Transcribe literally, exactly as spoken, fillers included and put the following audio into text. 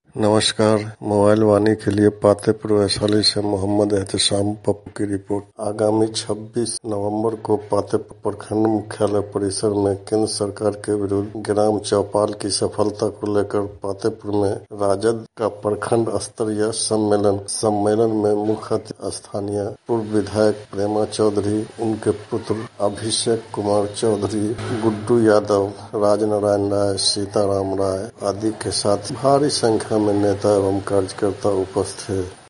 नमस्कार। मोबाइल वाणी के लिए पातेपुर वैशाली से मोहम्मद एहतेशाम पप्पू की रिपोर्ट। आगामी छब्बीस नवंबर को पातेपुर प्रखंड मुख्यालय परिसर में केंद्र सरकार के विरुद्ध ग्राम चौपाल की सफलता को लेकर पातेपुर में राजद का प्रखंड स्तरीय सम्मेलन सम्मेलन में मुख्य अतिथि स्थानीय पूर्व विधायक प्रेमा चौधरी, उनके पुत्र अभिषेक कुमार चौधरी, गुड्डू यादव, राजनारायण राय, सीताराम राय आदि के साथ भारी संख्या में नेता एवं कार्यकर्ता उपस्थित थे।